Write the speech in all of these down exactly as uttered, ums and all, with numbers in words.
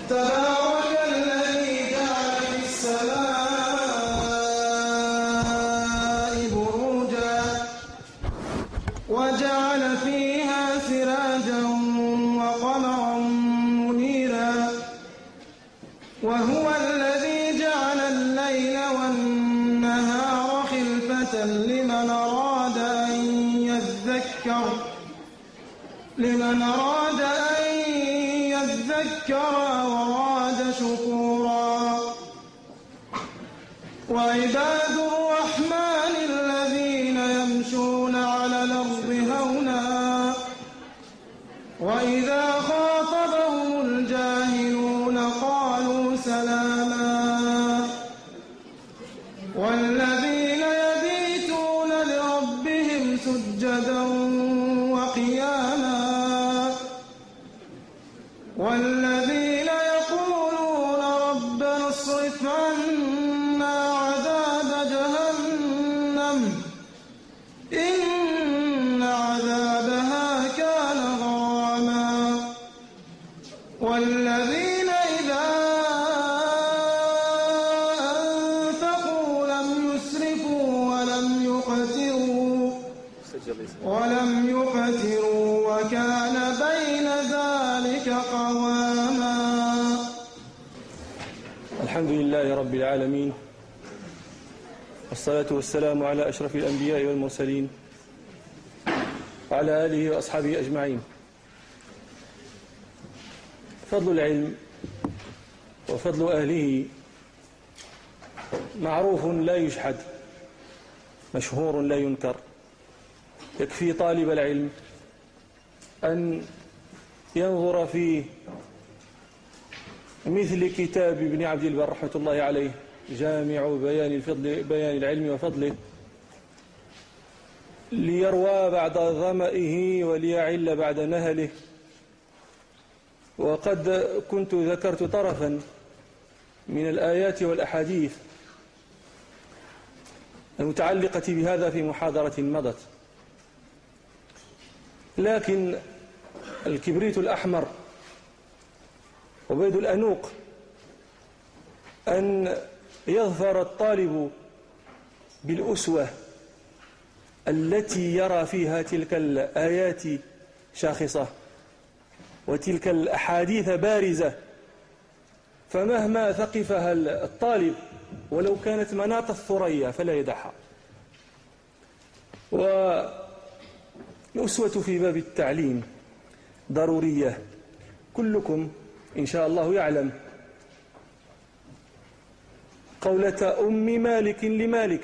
تبارك الذي جعل في السماء بروجا وجعل فيها سراجا وقمرا منيرا وهو الذي جعل الليل والنهار خلفة لمن أراد أن يذكر لمن أراد أن يذكر وأراد شكورا وعباد الرحمن الذين يمشون على الأرض هونا وإذا خاطبهم الجاهلون قالوا سلاما والذين يبيتون لربهم سجدا وقياما والذين يقولون ربنا اصرف عنا عذاب جهنم إن عذابها كان غراما والذين إذا أنفقوا لم يسرفوا ولم يقتروا ولم يقتروا وكان بين ذلك قواما. الحمد لله رب العالمين والصلاة والسلام على أشرف الأنبياء والمرسلين وعلى آله وأصحابه أجمعين. فضل العلم وفضل أهله معروف لا يجحد مشهور لا ينكر. يكفي طالب العلم أن ينظر في مثل كتاب ابن عبد البر رحمة الله عليه جامع بيان الفضل بيان العلم وفضله ليروى بعد ظمئه وليعل بعد نهله. وقد كنت ذكرت طرفا من الآيات والأحاديث المتعلقة بهذا في محاضرة مضت، لكن الكبريت الأحمر وبيض الأنوق أن يظفر الطالب بالأسوة التي يرى فيها تلك الآيات شاخصة وتلك الأحاديث بارزة، فمهما ثقفها الطالب ولو كانت مناط الثريا فلا يدعها. والأسوة في باب التعليم ضرورية. كلكم إن شاء الله يعلم قولة أم مالك لمالك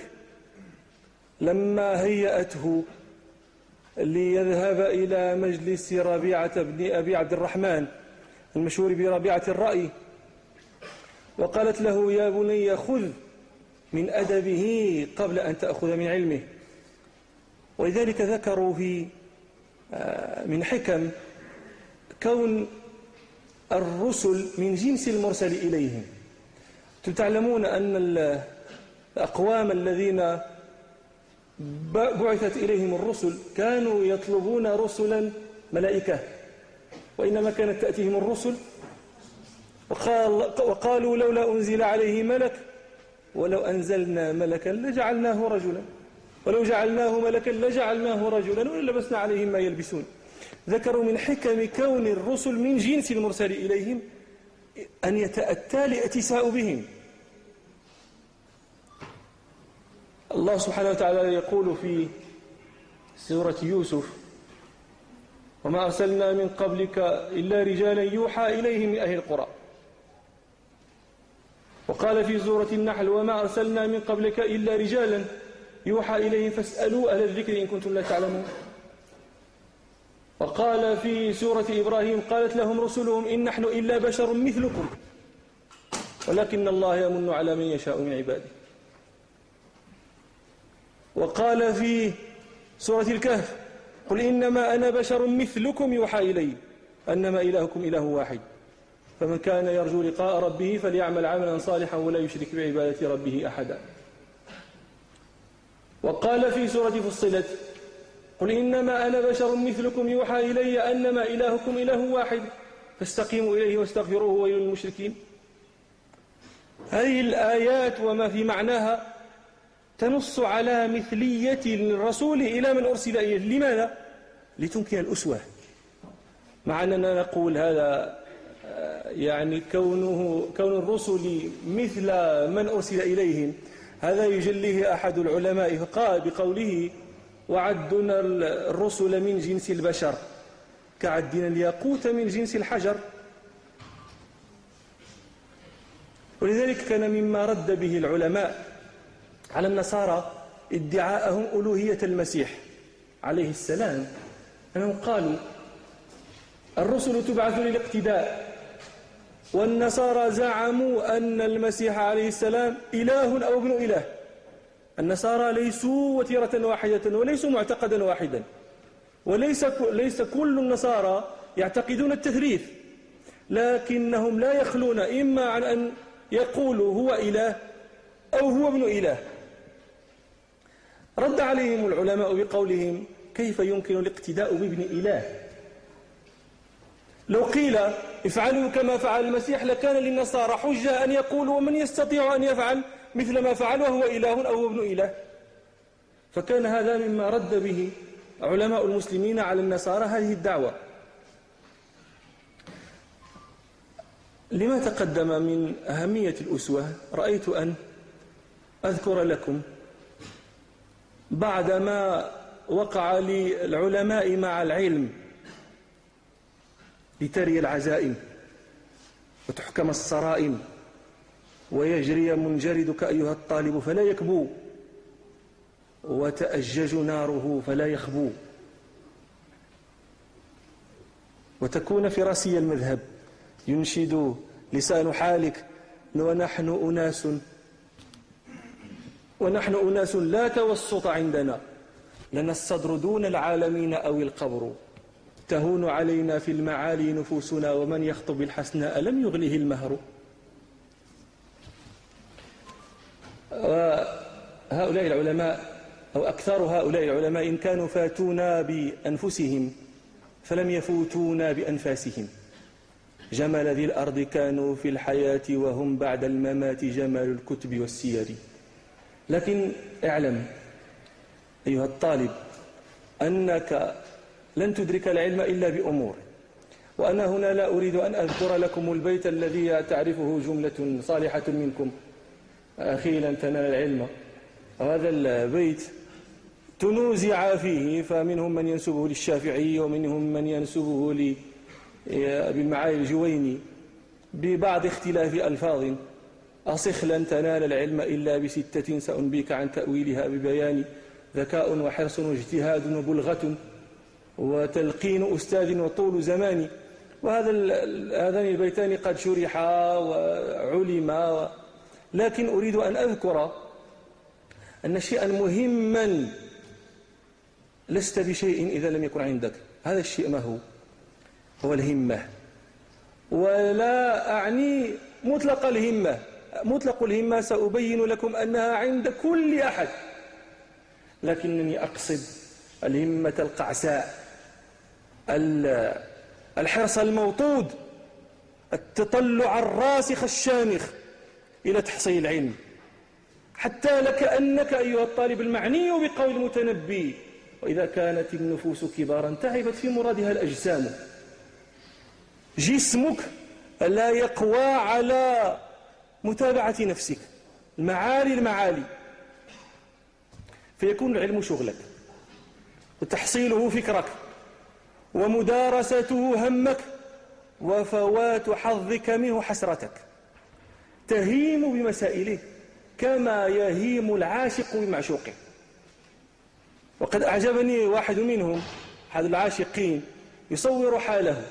لما هيأته ليذهب إلى مجلس ربيعة بن أبي عبد الرحمن المشهور بربيعة الرأي، وقالت له يا بني خذ من أدبه قبل أن تأخذ من علمه. ولذلك ذكروا في من حكم كون الرسل من جنس المرسل إليهم. تعلمون أن الأقوام الذين بعثت إليهم الرسل كانوا يطلبون رسلا ملائكة، وإنما كانت تأتيهم الرسل وقال وقالوا لولا أنزل عليه ملك ولو أنزلنا ملكا لجعلناه رجلا ولو جعلناه ملكا لجعلناه رجلا وللبسنا عليهم ما يلبسون. ذكروا من حكم كون الرسل من جنس المرسل إليهم أن يتأتى الاتساء بهم. الله سبحانه وتعالى يقول في سورة يوسف وما أرسلنا من قبلك إلا رجالا يوحى إليهم من أهل القرى. وقال في سورة النحل وما أرسلنا من قبلك إلا رجالا يوحى إليهم فاسألوا أهل الذكر إن كنتم لا تعلمون. وقال في سورة إبراهيم قالت لهم رسلهم إن نحن إلا بشر مثلكم ولكن الله يمن على من يشاء من عباده. وقال في سورة الكهف قل إنما أنا بشر مثلكم يوحى إلي أنما إلهكم إله واحد فمن كان يرجو لقاء ربه فليعمل عملا صالحا ولا يشرك بعبادة ربه أحدا. وقال في سورة فصلت قل إنما أنا بشر مثلكم يوحى إلي أنما إلهكم إله واحد فاستقيموا إليه واستغفروه ويل للمشركين. هذه الآيات وما في معناها تنص على مثلية الرسول إلى من أرسل إليه. لماذا؟ لتمكن الأسوة. مع أننا نقول هذا يعني كونه كون الرسل مثل من أرسل إليهم هذا يجليه أحد العلماء فقال بقوله وعدنا الرسل من جنس البشر كعدنا الياقوت من جنس الحجر. ولذلك كان مما رد به العلماء على النصارى ادعاءهم ألوهية المسيح عليه السلام أنهم قالوا الرسل تبعث للاقتداء، والنصارى زعموا أن المسيح عليه السلام إله أو ابن إله. النصارى ليسوا وتيرة واحدة وليسوا معتقدا واحدا، وليس ليس كل النصارى يعتقدون التثليث، لكنهم لا يخلون إما عن أن يقولوا هو إله أو هو ابن إله. رد عليهم العلماء بقولهم كيف يمكن الاقتداء بابن إله؟ لو قيل افعلوا كما فعل المسيح لكان للنصارى حجة أن يقولوا ومن يستطيع أن يفعل مثل ما فعل وهو إله أو هو ابن إله. فكان هذا مما رد به علماء المسلمين على النصارى هذه الدعوة. لما تقدم من أهمية الأسوة رأيت أن أذكر لكم بعد ما وقع للعلماء مع العلم لتري العزائم وتحكم الصرائم ويجري منجردك أيها الطالب فلا يكبو وتأجج ناره فلا يخبو وتكون فراسي المذهب ينشد لسان حالك ونحن أناس ونحن أناس لا توسط عندنا لنا الصدر دون العالمين أو القبر تهون علينا في المعالي نفوسنا ومن يخطب الحسناء لم يغله المهر. وهؤلاء العلماء أو أكثر هؤلاء العلماء إن كانوا فاتونا بأنفسهم فلم يفوتونا بأنفاسهم. جمال ذي الأرض كانوا في الحياة وهم بعد الممات جمال الكتب والسير. لكن اعلم أيها الطالب أنك لن تدرك العلم إلا بأمور، وأنا هنا لا أريد أن أذكر لكم البيت الذي تعرفه جملة صالحة منكم أخي لن تنال العلم. هذا البيت تنوزع فيه فمنهم من ينسبه للشافعي ومنهم من ينسبه لأبي المعالي الجويني ببعض اختلاف ألفاظ. أصخ لن تنال العلم إلا بستة سأنبيك عن تأويلها ببيان ذكاء وحرص واجتهاد وبلغة وتلقين أستاذ وطول زمان. وهذا هذان البيتان قد شرحا وعلما، لكن أريد أن أذكر أن شيئا مهما لست بشيء إذا لم يكن عندك. هذا الشيء ما هو؟ هو الهمة. ولا أعني مطلق الهمة، مطلق الهمة سأبين لكم أنها عند كل أحد، لكنني أقصد الهمة القعساء، الحرص الموطود، التطلع الراسخ الشامخ إلى تحصيل العلم، حتى لكأنك أيها الطالب المعني بقول المتنبي وإذا كانت النفوس كبارا تعبت في مرادها الأجسام. جسمك لا يقوى على متابعة نفسك، المعالي المعالي، فيكون العلم شغلك وتحصيله فكرك ومدارسته همك وفوات حظك منه حسرتك. تهيم بمسائله كما يهيم العاشق بمعشوقه. وقد أعجبني واحد منهم، أحد العاشقين، يصور حاله: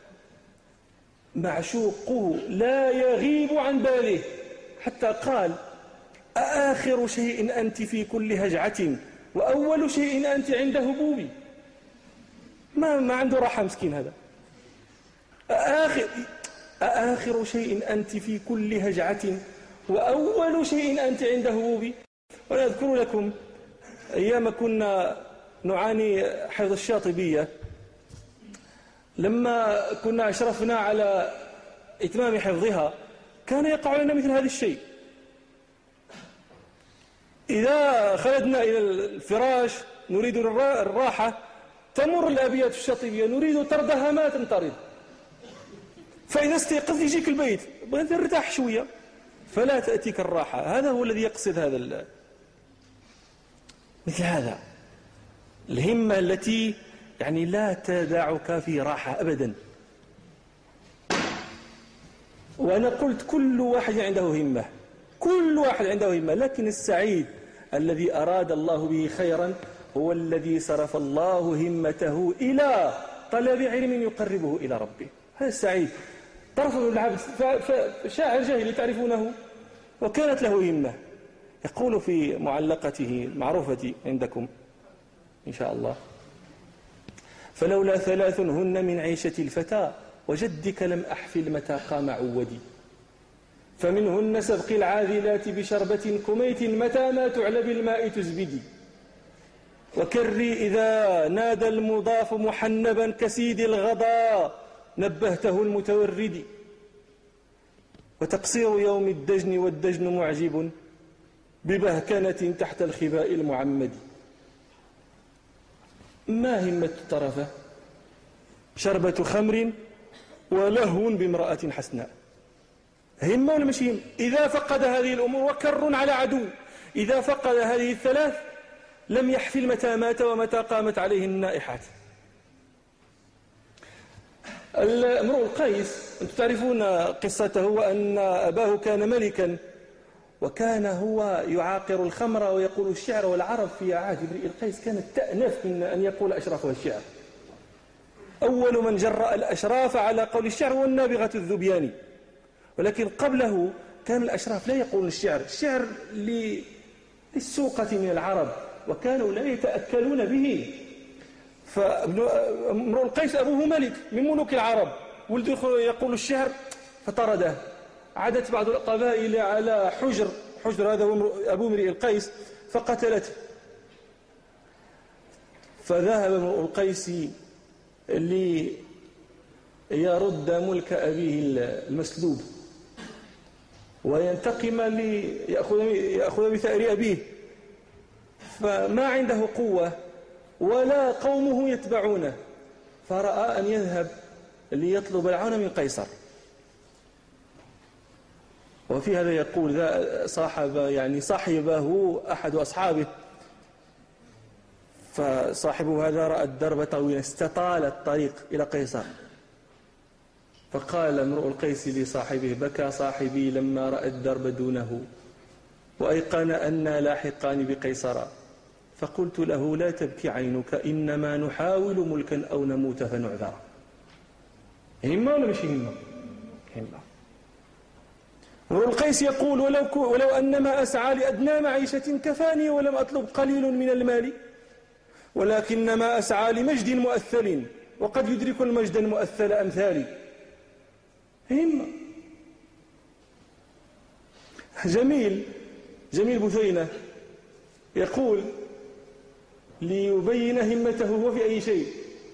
معشوقه لا يغيب عن باله، حتى قال: أآخر شيء أنت في كل هجعة وأول شيء أنت عند هبوبي. ما, ما عنده راحة مسكين هذا. أآخر, أآخر شيء أنت في كل هجعة وأول شيء أنت عند هبوبي. وأنا أذكر لكم أيام كنا نعاني حفظ الشاطبية، لما كنا أشرفنا على إتمام حفظها كان يقع لنا مثل هذا الشيء. إذا خلدنا إلى الفراش نريد الراحة تمر الأبيات الشاطبية نريد طردها ما تنطرد، فإذا استيقظت يجيك البيت بغيت نرتاح شوية فلا تأتيك الراحة. هذا هو الذي يقصد هذا مثل هذا الهمة التي يعني لا تدعك في راحة أبدا. وأنا قلت كل واحد عنده همة، كل واحد عنده همة، لكن السعيد الذي أراد الله به خيرا هو الذي صرف الله همته إلى طلب علم يقربه إلى ربه. هذا السعيد. طرف بن العبد شاعر جاهلي تعرفونه وكانت له همة، يقول في معلقته المعروفة عندكم إن شاء الله: فلولا ثلاث هن من عيشة الفتى وجدك لم أحفل متى قام عودي، فمنهن سبق العاذلات بشربة كميت متى ما تعلى بالماء تزبدي، وكري إذا نادى المضاف محنبا كسيد الغضا نبهته المتورد، وتقصير يوم الدجن والدجن معجب ببهكنة تحت الخباء المعمد. ما همة الطرفة؟ شربة خمر ولهو بامرأة حسناء. همة ولا مش همة؟ إذا فقد هذه الأمور وكر على عدو، إذا فقد هذه الثلاث لم يحفل متى مات ومتى قامت عليه النائحات. امرؤ القيس أنتم تعرفون قصته، وأن أباه كان ملكا وكان هو يعاقر الخمر ويقول الشعر، والعرب في عهد امرئ القيس كانت تأنف من أن يقول أشرافها الشعر. أول من جرأ الأشراف على قول الشعر هو النابغة الذبياني، ولكن قبله كان الأشراف لا يقولون الشعر، الشعر للسوقة من العرب وكانوا لا يتأكلون به. فامرؤ القيس أبوه ملك من ملوك العرب، ولده يقول الشعر فطرده. عادت بعض القبائل على حجر حجر هذا هو أبو امرئ القيس فقتلته، فذهب امرؤ القيس ليرد ملك أبيه المسلوب وينتقم ليأخذ بثأر أبيه، فما عنده قوة ولا قومه يتبعونه، فرأى أن يذهب ليطلب العون من قيصر. وفي هذا يقول صاحب يعني صاحبه أحد أصحابه، فصاحبه هذا رأى الدرب طويلا استطال الطريق إلى قيصر، فقال امرؤ القيس لصاحبه: بكى صاحبي لما رأى الدرب دونه وأيقن أنا لاحقان بقيصر، فقلت له: لا تبكي عينك إنما نحاول ملكا أو نموت فنعذر. همة ولا مش همة؟ همة. امرؤ القيس يقول: ولو, ولو أنما أسعى لأدنى معيشة كفاني ولم أطلب قليل من المال، ولكنما أسعى لمجد مؤثل وقد يدرك المجد المؤثل أمثالي. همة. جميل جميل بثينة يقول ليبين همته هو في أي شيء،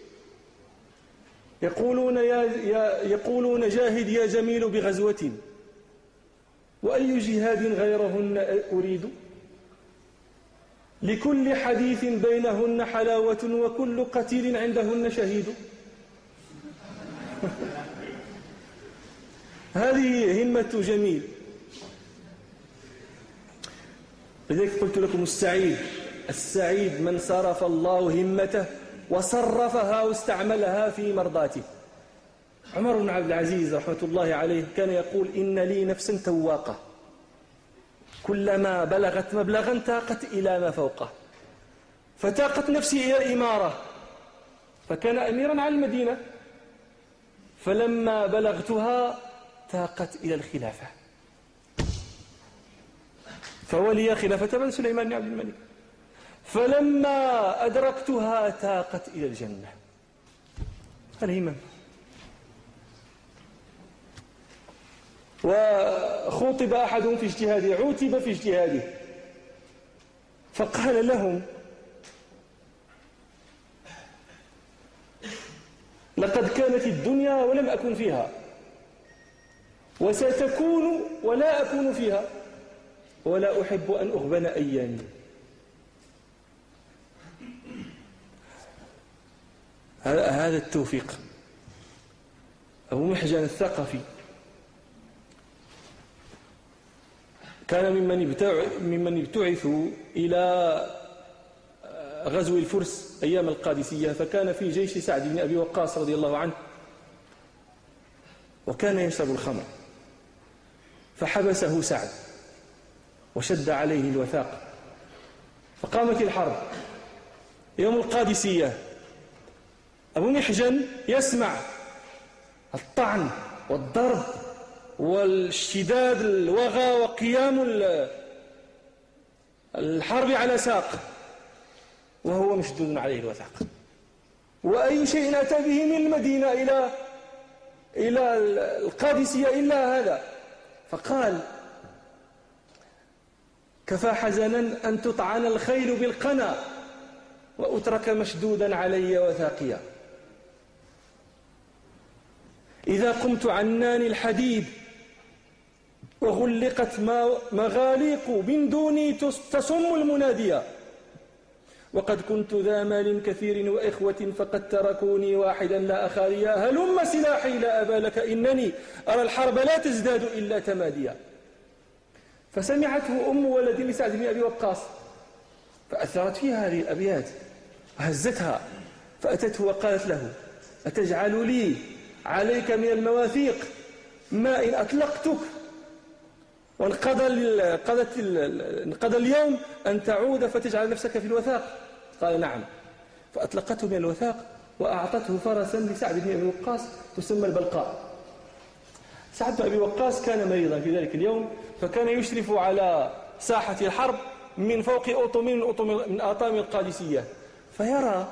يقولون, يا يا يقولون جاهد يا جميل بغزوة، وأي جهاد غيرهن أريد، لكل حديث بينهن حلاوة وكل قتيل عندهن شهيد. هذه همة جميل. لذلك قلت لكم السعيد السعيد من صرف الله همته وصرفها واستعملها في مرضاته. عمر بن عبد العزيز رحمة الله عليه كان يقول: إن لي نفسا تواقة، كلما بلغت مبلغا تاقت إلى ما فوقه، فتاقت نفسي إلى الإمارة، فكان أميرا على المدينة، فلما بلغتها تاقت إلى الخلافة، فولي خلافة بن سليمان بن عبد الملك، فلما أدركتها تاقت إلى الجنة. الهمم. وخوطب أحدهم في اجتهاده، عوتب في اجتهاده، فقال لهم: لقد كانت كانت الدنيا ولم أكن فيها، وستكون ولا أكون فيها، ولا أحب أن أغبن أيامي. هذا التوفيق. أبو محجن الثقفي كان ممن ممن ابتعثوا إلى غزو الفرس أيام القادسية، فكان في جيش سعد بن أبي وقاص رضي الله عنه، وكان يشرب الخمر، فحبسه سعد وشد عليه الوثاق، فقامت الحرب. يوم القادسية أبو محجن يسمع الطعن والضرب والاشتداد الوغى وقيام الحرب على ساق، وهو مشدود عليه الوثاق. وأي شيء أتى به من المدينة إلى إلى القادسية إلا هذا. فقال: كفى حزنا أن تطعن الخيل بالقنا وأترك مشدودا علي وثاقيا. إذا قمت عنان الحديد وغلقت مغاليق من دوني تصم المنادية، وقد كنت ذا مال كثير وإخوة فقد تركوني واحدا لا أخاليا، هلم سلاحي لا أبا لك إنني أرى الحرب لا تزداد إلا تماديا. فسمعته أم ولد لسعد بن أبي وقاص فأثرت فيها هذه الأبيات وهزتها، فأتته وقالت له: أتجعل لي عليك من المواثيق ما إن أطلقتك وانقضى انقضى اليوم أن تعود فتجعل نفسك في الوثاق؟ قال: نعم. فأطلقته من الوثاق وأعطته فرسا لسعد بن أبي وقاص تسمى البلقاء. سعد بن أبي وقاص كان مريضا في ذلك اليوم، فكان يشرف على ساحة الحرب من فوق أطم من أطام القادسية، فيرى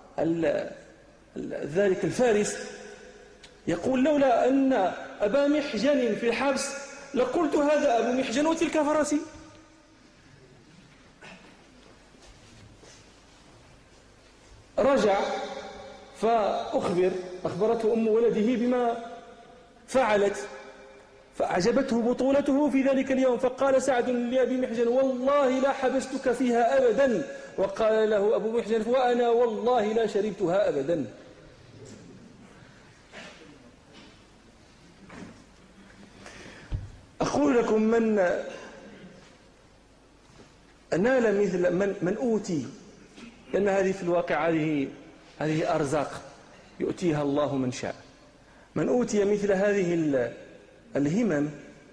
ذلك الفارس يقول: لولا أن أبا محجن في الحبس لقلت هذا أبو محجن وتلك فرسي. رجع فأخبر أخبرته أم ولده بما فعلت، فأعجبته بطولته في ذلك اليوم، فقال سعد لأبي محجن: والله لا حبستك فيها أبدا. وقال له أبو محجن: وأنا والله لا شربتها أبدا. أقول لكم: من نال مثل من, من أوتي، لأن هذه في الواقع هذه هذه أرزاق يؤتيها الله من شاء. من أوتي مثل هذه الهمم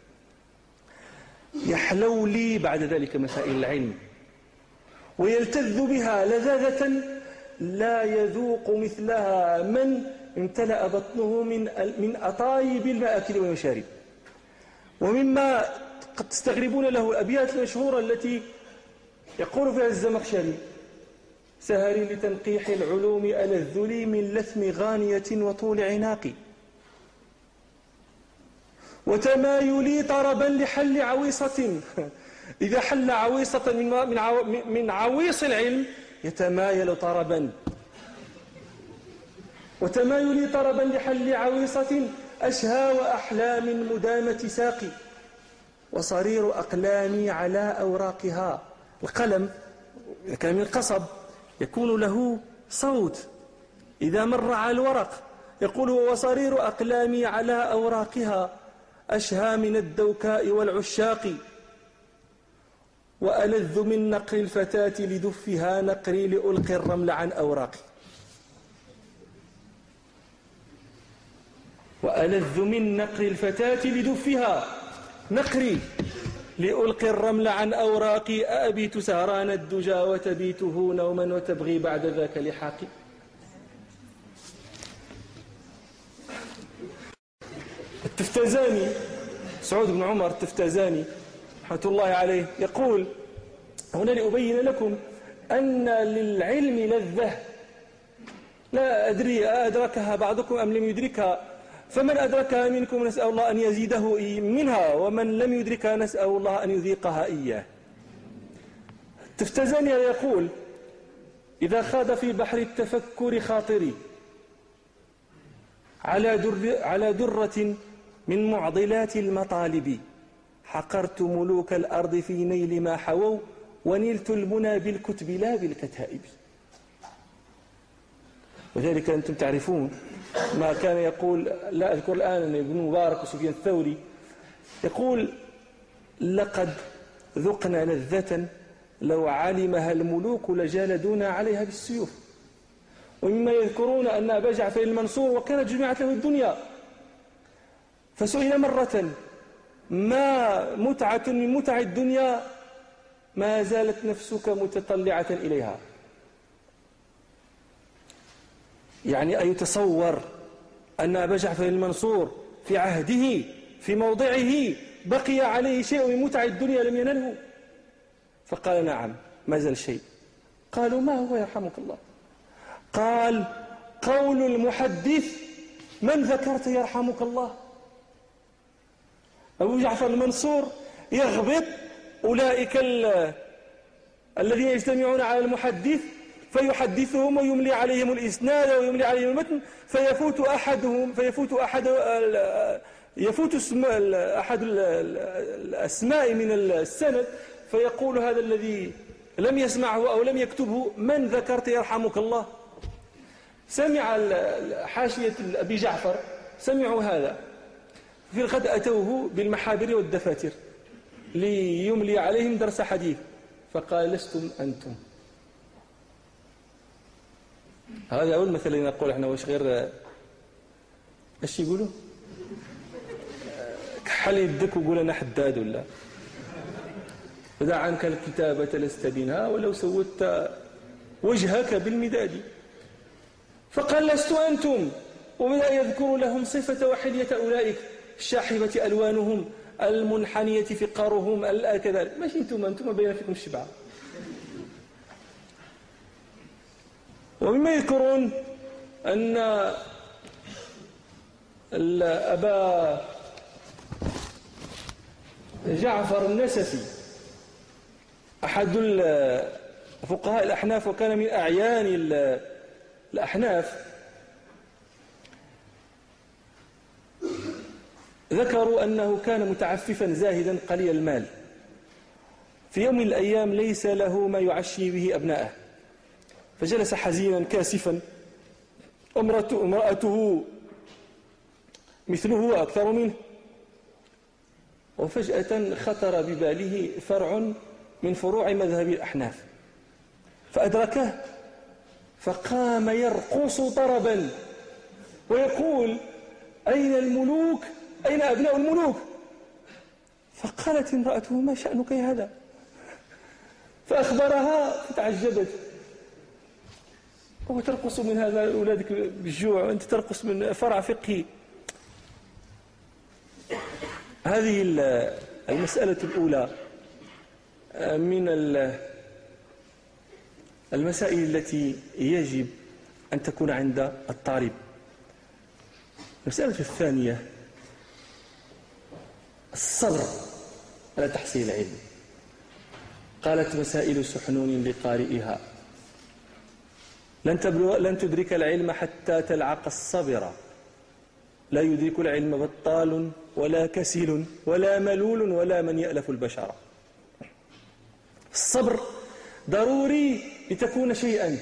يحلو لي بعد ذلك مسائل العلم ويلتذ بها لذاذة لا يذوق مثلها من امتلأ بطنه من من أطايب المآكل والمشارب. ومما قد تستغربون له الأبيات المشهورة التي يقول فيها الزمخشري: سهري لتنقيح العلوم ألذ لي من لثم غانية وطول عناقي، وتمايلي طربا لحل عويصة. إذا حل عويصة من من عويص العلم يتمايل طربا. وتمايلي طربا لحل عويصة أشهى وأحلام مدامة ساقي، وصرير أقلامي على أوراقها. القلم إذا كان من القصب يكون له صوت إذا مر على الورق، يقول: وصرير أقلامي على أوراقها أشهى من الدوكاء والعشاق، وألذ من نقر الفتاة لدفها نقري لألقي الرمل عن أوراقي. وألذ من نقر الفتاة لدفها نقري لألقي الرمل عن أوراقي، أأبيت سهران الدجى وتبيته نوما وتبغي بعد ذاك لحاقي. التفتزاني سعود بن عمر التفتزاني رحمة الله عليه يقول هنا: لأبين لكم أن للعلم لذة لا أدري أدركها بعضكم أم لم يدركها، فمن أدركها منكم نسأل الله أن يزيده منها، ومن لم يدركها نسأل الله أن يذيقها إياه. التفتزاني يقول: إذا خاض في بحر التفكر خاطري على در على درة من معضلات المطالب، حقرت ملوك الأرض في نيل ما حووا، ونلت المنى بالكتب لا بالكتائب. وذلك أنتم تعرفون ما كان يقول، لا أذكر الآن، ابن مبارك وسفيان الثوري يقول: لقد ذقنا لذة لو علمها الملوك لجالدونا عليها بالسيوف. ومما يذكرون أن أبا جعفر المنصور وكانت جمعت له الدنيا، فسئل مرة: ما متعة من متع الدنيا ما زالت نفسك متطلعة إليها؟ يعني أن يتصور أن أبا جعفر المنصور في عهده في موضعه بقي عليه شيء من متع الدنيا لم ينله؟ فقال: نعم، ما زال شيء. قالوا: ما هو يرحمك الله؟ قال: قول المحدث: من ذكرت يرحمك الله. أبو جعفر المنصور يغبط أولئك الذين يجتمعون على المحدث فيحدثهم ويملي عليهم الإسناد ويملي عليهم المتن، فيفوت أحدهم فيفوت أحد يفوت اسم أحد الأسماء من السند، فيقول هذا الذي لم يسمعه أو لم يكتبه: من ذكرت يرحمك الله. سمع حاشية أبي جعفر، سمعوا هذا، في الغد أتوه بالمحابر والدفاتر ليملي عليهم درس حديث، فقال: لستم أنتم. هذا أول مثل نقول احنا، واش غير ايش يقولوا؟ كحل يدك وقول أنا حداد، ولا فدع عنك الكتابة لست بها ولو سودت وجهك بالمداد. فقال: لست أنتم. وبدأ يذكر لهم صفة وحلية أولئك: الشاحبة ألوانهم، المنحنية فقارهم، كذلك. ماشي أنتم، أنتم بين فيكم الشبعة. ومما يذكرون أن أبا جعفر النسفي أحد فقهاء الأحناف وكان من أعيان الأحناف، ذكروا أنه كان متعففا زاهدا قليل المال. في يوم من الأيام ليس له ما يعشي به أبنائه، فجلس حزينا كاسفا، امرأته مثله وأكثر منه، وفجأة خطر بباله فرع من فروع مذهب الأحناف فأدركه، فقام يرقص طربا ويقول: أين الملوك؟ أين أبناء الملوك؟ فقالت امرأته: ما شأنك يا هذا؟ فأخبرها فتعجبت: هو ترقص من هذا أولادك بالجوع وأنت ترقص من فرع فقهي؟ هذه المسألة الأولى من المسائل التي يجب أن تكون عند الطالب. المسألة الثانية: الصبر على تحصيل العلم. قالت مسائل سحنون لقارئها: لن, لن تدرك العلم حتى تلعق الصبر، لا يدرك العلم بطال ولا كسل ولا ملول ولا من يألف البشر. الصبر ضروري لتكون شيئا.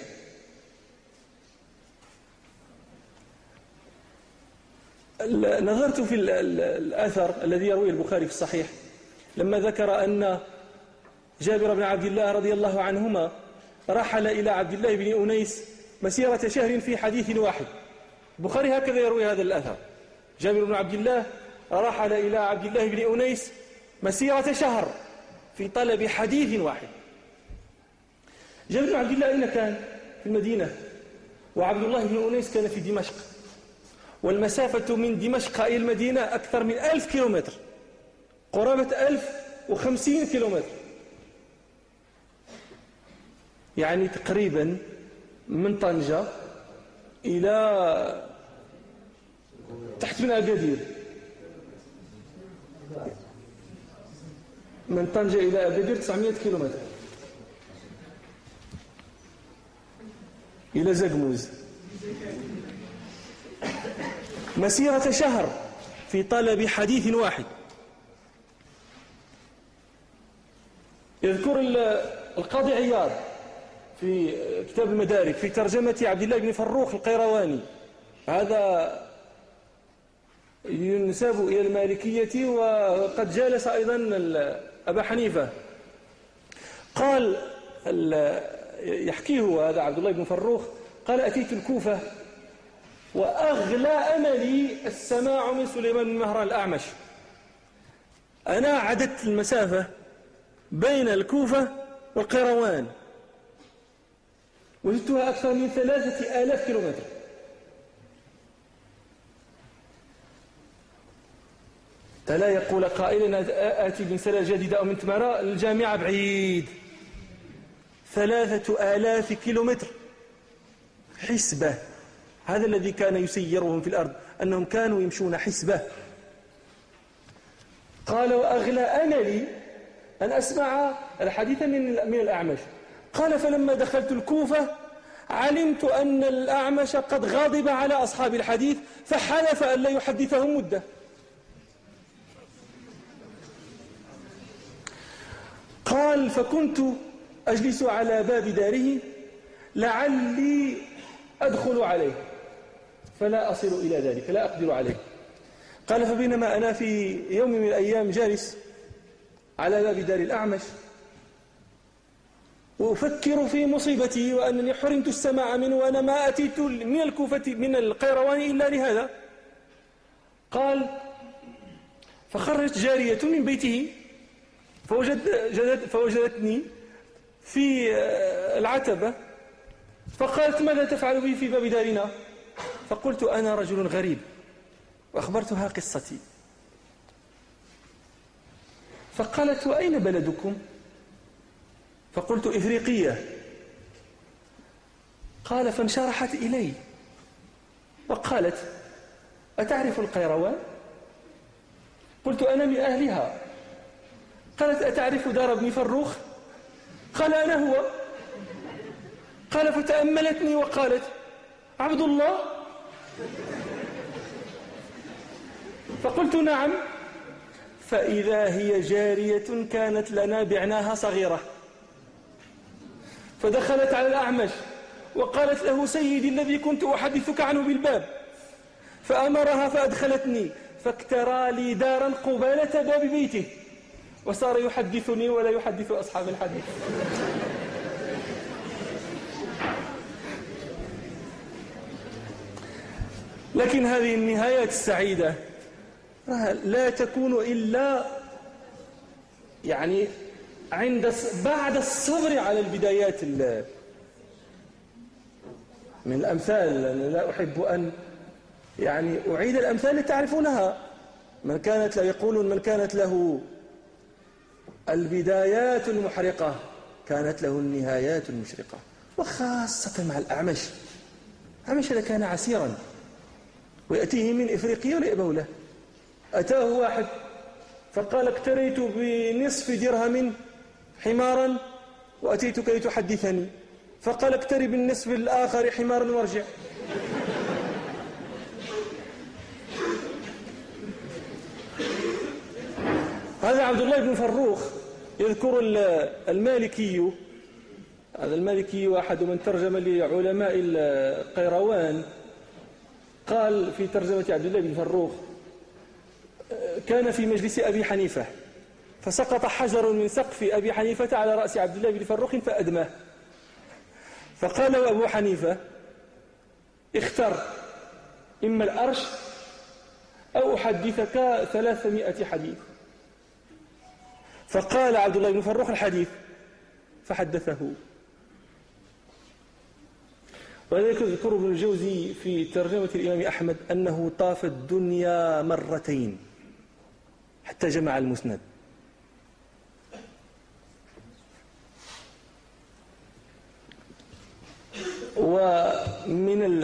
نظرت في الأثر الذي يروي البخاري في الصحيح لما ذكر أن جابر بن عبد الله رضي الله عنهما رحل إلى عبد الله بن أنيس مسيرة شهر في حديث واحد. البخاري هكذا يروي هذا الأثر: جابر بن عبد الله رحل إلى عبد الله بن أنيس مسيرة شهر في طلب حديث واحد. جابر بن عبد الله أين كان؟ في المدينة، وعبد الله بن أنيس كان في دمشق، والمسافة من دمشق إلى المدينة أكثر من ألف كيلومتر، قرابة ألف وخمسين كيلومتر، يعني تقريبا من طنجة إلى تحت من أكادير، من طنجة إلى أكادير تسعمائة كيلومتر، إلى زقموز. مسيرة شهر في طلب حديث واحد. يذكر القاضي عياض في كتاب المدارك في ترجمة عبد الله بن فروخ القيرواني، هذا ينسب إلى المالكية وقد جالس أيضا أبا حنيفة. قال يحكيه هذا عبد الله بن فروخ، قال أتيت الكوفة وأغلى أملي السماع من سليمان بن مهران الأعمش. أنا عددت المسافة بين الكوفة والقيروان وجدتها أكثر من ثلاثة آلاف كيلومتر. لا يقول قائل آتي من سنة جديدة أو من تمارا الجامعة بعيد، ثلاثة آلاف كيلومتر حسبة. هذا الذي كان يسيرهم في الأرض، أنهم كانوا يمشون حسبة. قال وأغلى أملي أن أسمع الحديث من من الأعمش. قال فلما دخلت الكوفة علمت أن الأعمش قد غضب على أصحاب الحديث فحلف أن لا يحدثهم مدة. قال فكنت أجلس على باب داره لعلي أدخل عليه فلا أصل إلى ذلك، لا أقدر عليه. قال فبينما أنا في يوم من الأيام جالس على باب دار الأعمش وأفكر في مصيبتي وأنني حرمت السماع منه وأنا ما أتيت من الكوفة من القيروان إلا لهذا. قال فخرجت جارية من بيته فوجد فوجدتني في العتبة فقالت ماذا تفعل بي في باب دارنا؟ فقلت أنا رجل غريب وأخبرتها قصتي. فقالت وأين بلدكم؟ فقلت إفريقية. قال فانشرحت إلي وقالت أتعرف القيروان؟ قلت أنا من أهلها. قالت أتعرف دار ابن فروخ؟ قال أنا هو. قال فتأملتني وقالت عبد الله؟ فقلت نعم. فإذا هي جارية كانت لنا بعناها صغيرة، فدخلت على الأعمش وقالت له سيدي الذي كنت أحدثك عنه بالباب، فأمرها فأدخلتني فاكترى لي دارا قبالة باب بيته وصار يحدثني ولا يحدث أصحاب الحديث. لكن هذه النهايات السعيدة لا تكون إلا يعني عند بعد الصبر على البدايات من الأمثال. أنا لا أحب أن يعني أعيد الأمثال لتعرفونها. من كانت له يقولون من كانت له البدايات المحرقة كانت له النهايات المشرقة، وخاصة مع الأعمش. الأعمش هذا كان عسيرا ويأتيه من إفريقيا ولا يأبه له. أتاه واحد فقال اقتريت بنصف درهم حمارا وأتيتك لتحدثني، فقال اقتري بالنصف الآخر حمارا وارجع. هذا عبد الله بن فروخ يذكر المالكي. هذا المالكي أحد من ترجم لعلماء القيروان. قال في ترجمة عبد الله بن فروخ كان في مجلس أبي حنيفة فسقط حجر من سقف أبي حنيفة على رأس عبد الله بن فروخ فأدماه، فقال له أبو حنيفة اختر إما الأرش أو أحدثك ثلاثمائة حديث. فقال عبد الله بن فروخ الحديث فحدثه. وذلك يذكر ابن الجوزي في ترجمة الإمام أحمد أنه طاف الدنيا مرتين حتى جمع المسند. ومن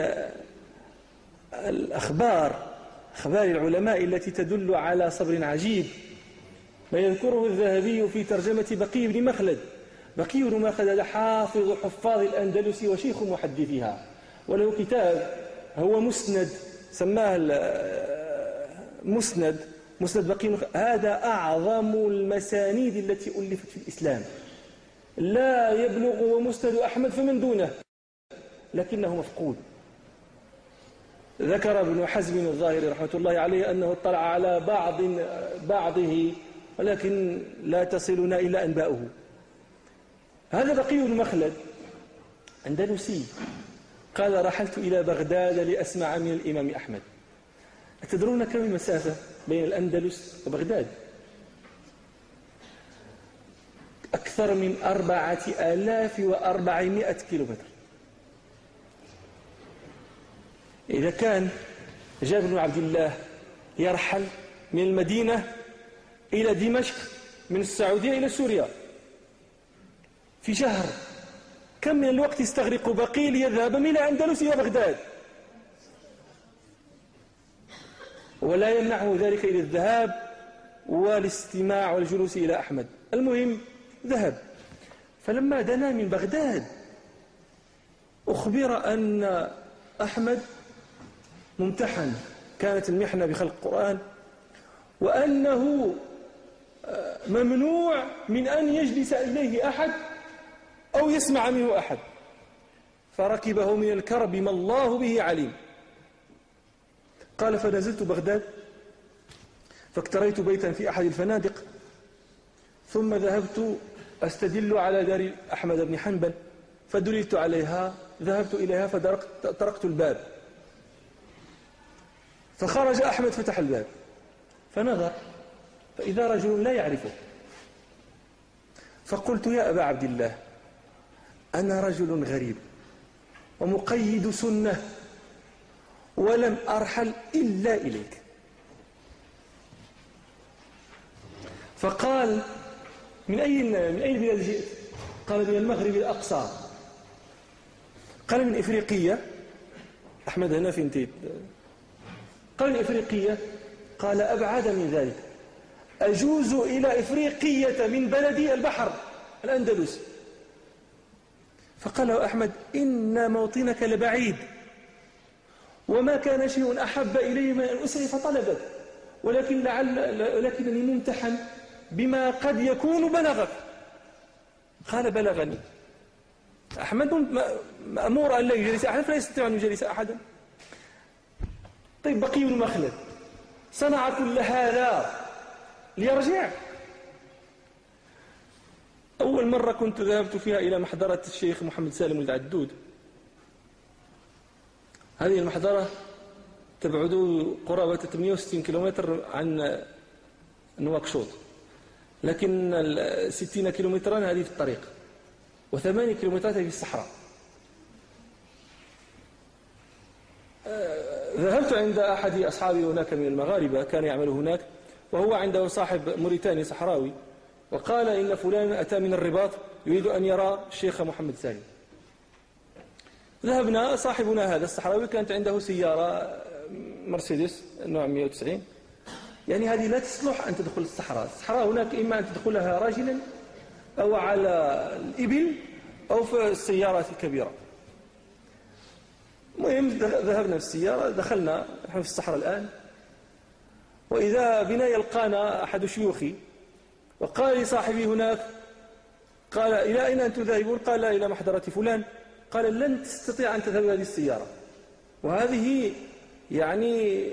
الأخبار أخبار العلماء التي تدل على صبر عجيب ما يذكره الذهبي في ترجمة بقي بن مخلد. بقي بن مخلد هذا حافظ حفاظ الأندلس وشيخ محدثها، وله كتاب هو مسند سماه مسند مسند بقي. هذا أعظم المسانيد التي ألفت في الإسلام، لا يبلغ مسند أحمد فمن دونه، لكنه مفقود. ذكر ابن حزم الظاهري رحمة الله عليه أنه اطلع على بعض بعضه، ولكن لا تصلنا إلا أنباؤه. هذا بقي بن مخلد أندلسي، قال: رحلت إلى بغداد لأسمع من الإمام أحمد. أتدرون كم المسافة بين الأندلس وبغداد؟ أكثر من أربعة آلاف وأربعمائة كيلومتر. إذا كان جابر بن عبد الله يرحل من المدينة إلى دمشق من السعودية إلى سوريا في شهر، كم من الوقت يستغرق بقي ليذهب من الأندلس إلى بغداد؟ ولا يمنعه ذلك إلى الذهاب والاستماع والجلوس إلى أحمد. المهم ذهب. فلما دنا من بغداد أخبر أن أحمد ممتحن، كانت المحنة بخلق القرآن، وأنه ممنوع من أن يجلس إليه أحد أو يسمع منه أحد. فركبه من الكرب ما الله به عليم. قال: فنزلت بغداد فاكتريت بيتا في أحد الفنادق، ثم ذهبت أستدل على دار أحمد بن حنبل، فدللت عليها، ذهبت إليها فطرقت الباب، فخرج أحمد فتح الباب فنظر فإذا رجل لا يعرفه. فقلت: يا أبا عبد الله، أنا رجل غريب ومقيد سنة ولم أرحل إلا إليك. فقال: من أي من أي بلاد جئت؟ قال: من المغرب الأقصى. قال: من إفريقية؟ أحمد هنا في انتهيت. قال: من إفريقية؟ قال: أبعد من ذلك، أجوز إلى إفريقية من بلدي البحر الأندلس. فقال له أحمد: إن موطنك لبعيد، وما كان شيء أحب إلي من أن أسري فطلبك، ولكن لعل ولكنني ممتحن بما قد يكون بلغك. قال: بلغني. أحمد مأمور أن لا يجلس أحدا، فلا يستطيع أن يجلس أحدا. طيب بقي بن مخلد صنع كل هذا ليرجع. أول مرة كنت ذهبت فيها إلى محضرة الشيخ محمد سالم العدود. هذه المحضرة تبعد قرابة ثمانية وستين كيلومتر عن نواكشوط، لكن ستين كيلومترا هذه في الطريق، وثمانية كيلومترات هذه في الصحراء. ذهبت عند أحد أصحابي هناك من المغاربة، كان يعمل هناك، وهو عنده صاحب موريتاني صحراوي، وقال: إن فلان أتى من الرباط يريد أن يرى الشيخ محمد سالم. ذهبنا. صاحبنا هذا الصحراوي كانت عنده سيارة مرسيدس نوع مئة وتسعين، يعني هذه لا تصلح أن تدخل الصحراء. الصحراء هناك إما أن تدخلها راجلا أو على الإبل أو في السيارات الكبيرة. المهم ذهبنا في السيارة، دخلنا نحن في الصحراء الآن، وإذا بنا يلقانا أحد شيوخي وقال لصاحبي هناك، قال: إلى أين أنتم ذاهبون؟ قال: إلى محضرة فلان. قال: لن تستطيع أن تذهب هذه السيارة، وهذه يعني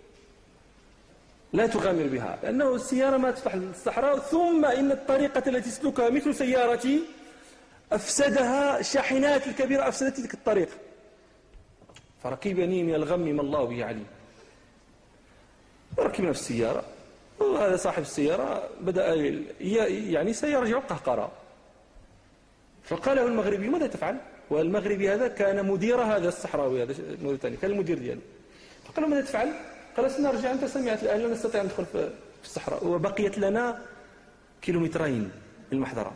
لا تغامر بها، لأنه السيارة ما تفتح الصحراء، ثم إن الطريقة التي تسلكها مثل سيارتي أفسدها الشاحنات الكبيرة، أفسدت تلك الطريق. فركبني من الغم ما الله به عليم. وركبنا في السيارة، وهذا صاحب السيارة بدأ يعني سيرجع قهقرا. فقال له المغربي: ماذا تفعل؟ والمغربي هذا كان مدير هذا الصحراوي، هذا الموريتاني كان المدير دياله. فقال له: ماذا تفعل؟ قال: سنرجع، أنت سمعت الآن لا نستطيع أن ندخل في الصحراء، وبقيت لنا كيلومترين من المحضرة.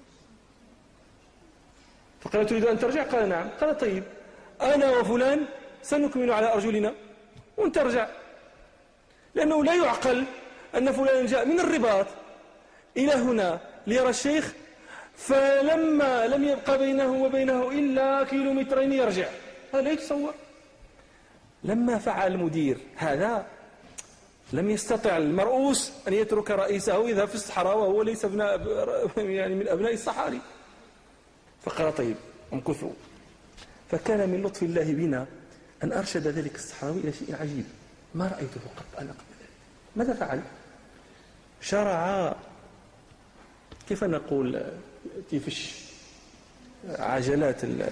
فقال: تريد أن ترجع؟ قال: نعم. قال: طيب، أنا وفلان سنكمل على أرجلنا وأنت ترجع، لأنه لا يعقل أن فلان جاء من الرباط إلى هنا ليرى الشيخ، فلما لم يبقى بينه وبينه إلا كيلومترين يرجع، هذا لا يتصور. لما فعل المدير هذا لم يستطع المرؤوس أن يترك رئيسه ويذهب في الصحراء وهو ليس ابناء يعني من أبناء الصحاري. فقال طيب امكثوا. فكان من لطف الله بنا أن أرشد ذلك الصحراوي إلى شيء عجيب ما رأيته قط أنا قبل ذلك. ماذا فعل؟ شرع كيف نقول تيفش عجلات ال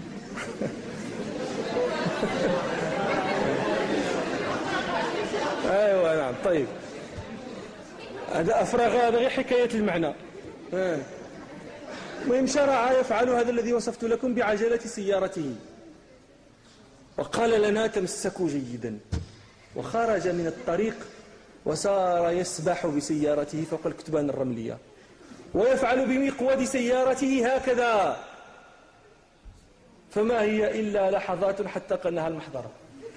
ايوه نعم. طيب هذا افرغ، هذا غير حكايه المعنى. المهم شرع يفعل هذا الذي وصفت لكم بعجله سيارته، وقال لنا تمسكوا جيدا، وخرج من الطريق وصار يسبح بسيارته فوق الكتبان الرمليه، ويفعل بمقود سيارته هكذا، فما هي إلا لحظات حتى قلناها المحضرة.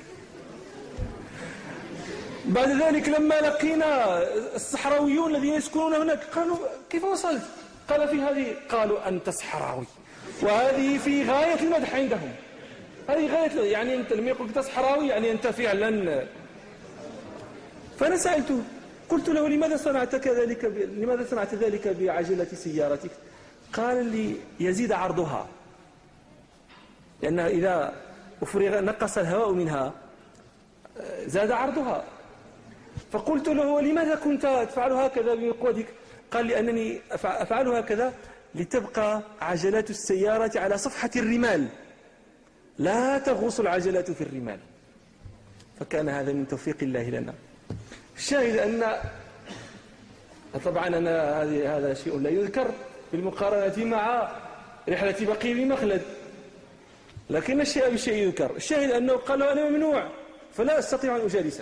بعد ذلك لما لقينا الصحراويون الذين يسكنون هناك قالوا كيف وصلت؟ قال في هذه، قالوا أنت صحراوي، وهذه في غاية المدح عندهم. هذه غاية، يعني أنت لما يقول أنت صحراوي يعني أنت فعلا. فأنا سألته قلت له لماذا صنعت كذلك ب... لماذا صنعت ذلك بعجلة سيارتك؟ قال لي يزيد عرضها، لأنها إذا أفرغ نقص الهواء منها زاد عرضها. فقلت له لماذا كنت تفعل هكذا بمقودك؟ قال لي أنني أفعل هكذا لتبقى عجلات السيارة على صفحة الرمال، لا تغوص العجلات في الرمال. فكان هذا من توفيق الله لنا. الشاهد أن طبعا أنا هذا شيء لا يذكر بالمقارنة مع رحلة بقي بمخلد، لكن الشيء بالشيء يذكر. الشاهد أنه قال له أنا ممنوع فلا أستطيع أن أجالسك.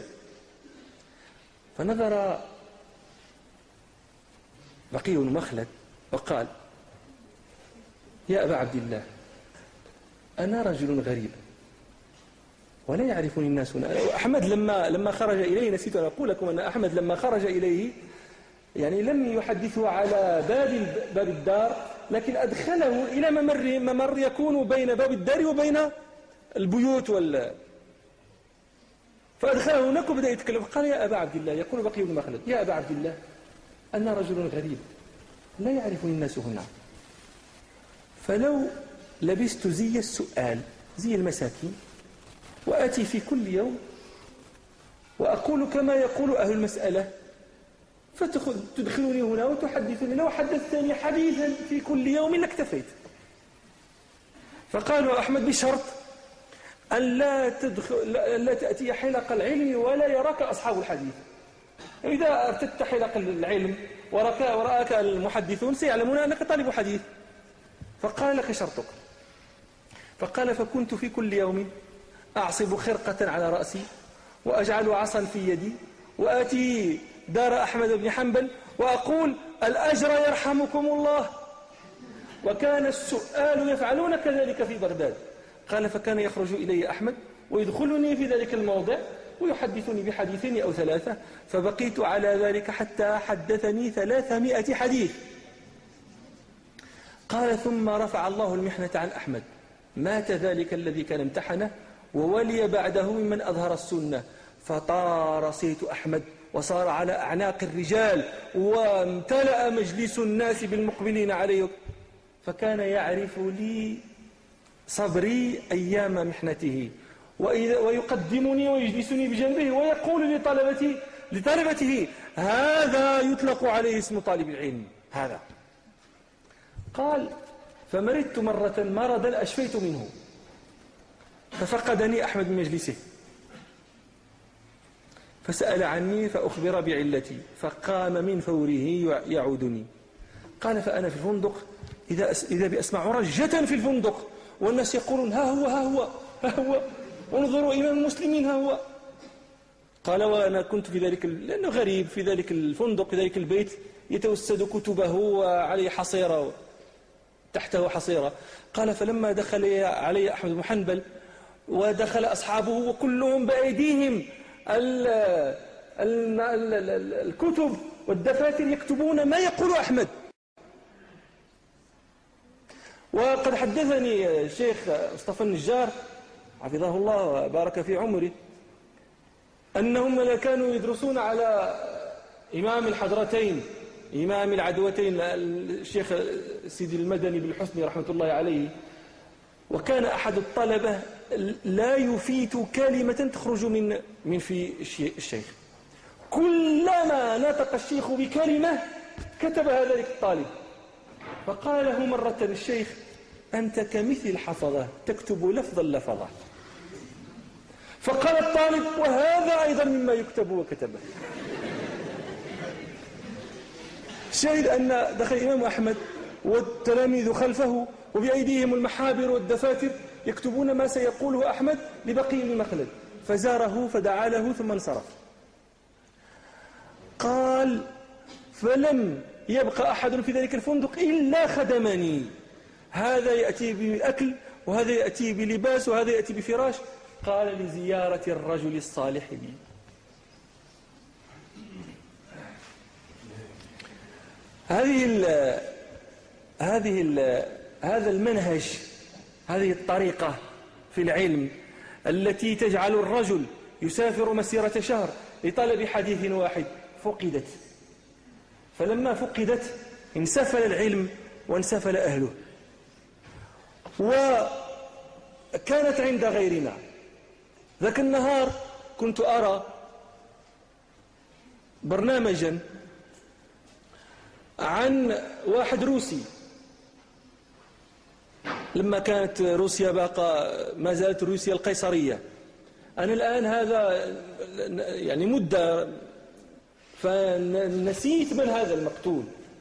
فنظر بقي بن مخلد وقال يا أبا عبد الله أنا رجل غريب ولا يعرفني الناس هنا. أحمد لما لما خرج إليه، نسيت أن أقول لكم أن أحمد لما خرج إليه يعني لم يحدثه على باب باب الدار، لكن أدخله إلى ممر ممر يكون بين باب الدار وبين البيوت وال فأدخله هناك وبدأ يتكلم. قال يا أبا عبد الله، يقول بقي بن مخلد يا أبا عبد الله أنا رجل غريب لا يعرفني الناس هنا، فلو لبست زي السؤال زي المساكين وآتي في كل يوم وأقول كما يقول أهل المسألة فتدخلني هنا وتحدثني، لو حدثتني حديثا في كل يوم لاكتفيت. فقالوا أحمد بشرط أن لا, تدخل لا تأتي حلق العلم ولا يراك أصحاب الحديث. إذا ارتدت حلق العلم ورأك المحدثون سيعلمون أنك طالب حديث. فقال لك شرطك. فقال فكنت في كل يوم أعصب خرقة على رأسي وأجعل عصا في يدي وآتي دار أحمد بن حنبل وأقول الأجر يرحمكم الله. وكان السؤال يفعلون كذلك في بغداد. قال فكان يخرج إلي أحمد ويدخلني في ذلك الموضع ويحدثني بحديثين أو ثلاثة، فبقيت على ذلك حتى حدثني ثلاثمائة حديث. قال ثم رفع الله المحنة عن أحمد، مات ذلك الذي كان امتحنه وولي بعده ممن أظهر السنة، فطار صيت أحمد وصار على أعناق الرجال وامتلأ مجلس الناس بالمقبلين عليه. فكان يعرف لي صبري أيام محنته ويقدمني ويجلسني بجنبه ويقول لطلبتي لطلبته هذا يطلق عليه اسم طالب العلم هذا. قال فمرضت مرة مرضا أشفيت منه ففقدني أحمد من مجلسه فسأل عني فأخبر بعلتي فقام من فوره يعودني. قال فأنا في الفندق إذا إذا بأسمع رجة في الفندق والناس يقولون ها هو ها هو ها هو انظروا إمام المسلمين ها هو. قال وأنا كنت في ذلك لأنه غريب في ذلك الفندق في ذلك البيت يتوسد كتبه وعليه حصيرة تحته حصيرة. قال فلما دخل علي أحمد بن حنبل ودخل أصحابه وكلهم بأيديهم ال ال ال الكتب والدفاتر يكتبون ما يقول أحمد. وقد حدثني الشيخ مصطفى النجار حفظه الله وبارك في عمره، أنهم كانوا يدرسون على إمام الحضرتين إمام العدوتين الشيخ سيدي المدني بالحسني رحمة الله عليه، وكان أحد الطلبة لا يفيت كلمة تخرج من من في الشيخ، كلما نطق الشيخ بكلمة كتبها ذلك الطالب، فقال له مرة الشيخ: أنت كمثل الحفظة تكتب لفظا لفظا. فقال الطالب: وهذا أيضا مما يكتب وكتبه. شاهد أن دخل الإمام أحمد والتلاميذ خلفه وبأيديهم المحابر والدفاتر يكتبون ما سيقوله أحمد لبقي بن مخلد، فزاره فدعا له ثم انصرف. قال: فلم يبقى أحد في ذلك الفندق إلا خدمني، هذا يأتي بأكل وهذا يأتي بلباس وهذا يأتي بفراش. قال: لزيارة الرجل الصالح بي. هذه ال هذه ال هذا المنهج، هذه الطريقة في العلم التي تجعل الرجل يسافر مسيرة شهر لطلب حديث واحد فقدت. فلما فقدت انسفل العلم وانسفل أهله. وكانت عند غيرنا. ذاك النهار كنت أرى برنامجا عن واحد روسي، لما كانت روسيا باقى ما زالت روسيا القيصرية. أنا الآن هذا يعني مدة فنسيت من هذا المقتول،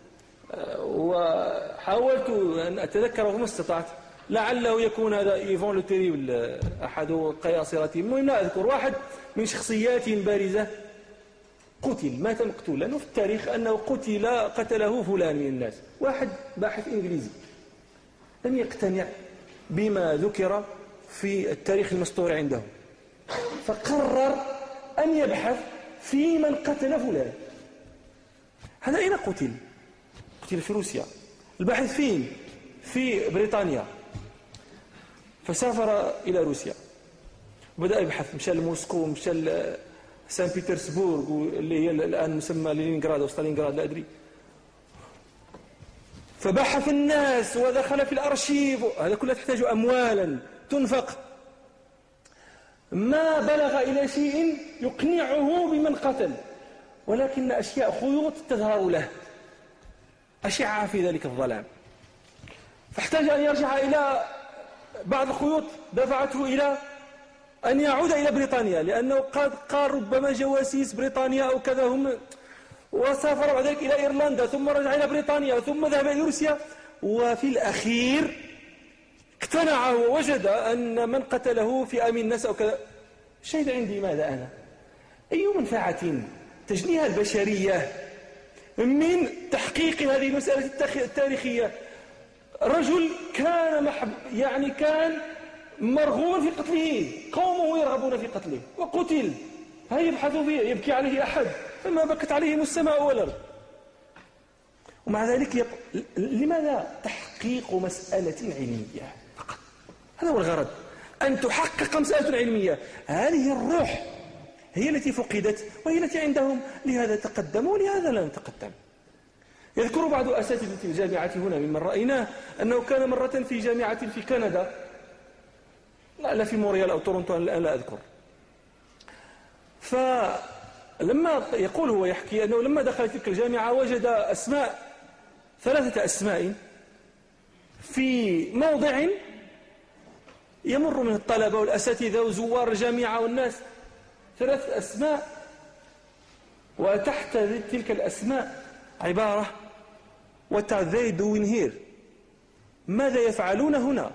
وحاولت أن أتذكره ما استطعت، لعله يكون هذا إيفون لوتيريبل أحد قياصرته، المهم لا أذكر. واحد من شخصيات بارزة قتل، مات مقتول، لأنه في التاريخ أنه قتل قتله فلان من الناس. واحد باحث إنجليزي لم يقتنع بما ذكر في التاريخ المسطور عنده، فقرر أن يبحث في من قتل فلان. هذا أين قتل؟ قتل في روسيا. الباحث فين؟ في بريطانيا. فسافر إلى روسيا وبدأ يبحث، مشى لموسكو، مشى سان بيترسبورغ اللي هي الآن مسمى لينينغراد أو ستالينغراد لا أدري. فبحث الناس ودخل في الأرشيف، هذا كله تحتاج أموالا تنفق. ما بلغ إلى شيء يقنعه بمن قتل، ولكن أشياء خيوط تظهر له، أشعة في ذلك الظلام. فاحتاج أن يرجع إلى بعض الخيوط دفعته إلى أن يعود إلى بريطانيا، لأنه قد قال ربما جواسيس بريطانيا أو كذا هم، وسافر بعد ذلك إلى إيرلندا ثم رجع إلى بريطانيا ثم ذهب إلى روسيا. وفي الأخير اقتنع ووجد أن من قتله في أمين الناس أو كذا. شهد عندي ماذا أنا؟ أي منفعة تجنيها البشرية من تحقيق هذه المسألة التاريخية؟ رجل كان محب يعني كان مرغوبا في قتله، قومه يرغبون في قتله وقتل. هل يبحث فيه يبكي عليه أحد؟ فما بكت عليهم السماء والأرض. ومع ذلك يب... لماذا؟ تحقيق مسألة علمية فقط، هذا هو الغرض، أن تحقق مسألة علمية. هذه الروح هي التي فقدت وهي التي عندهم، لهذا تقدموا ولهذا لا نتقدم. يذكر بعض أساتذة الجامعة هنا ممن رأيناه أنه كان مرة في جامعة في كندا، لا في مونريال أو تورونتو الآن لا أذكر. فلما يقول هو يحكي أنه لما دخل تلك الجامعة وجد أسماء، ثلاثة أسماء في موضع يمر من الطلبة والأساتذة وزوار الجامعة والناس، ثلاث أسماء، وتحت تلك الأسماء عبارة What are they doing here؟ ماذا يفعلون هنا؟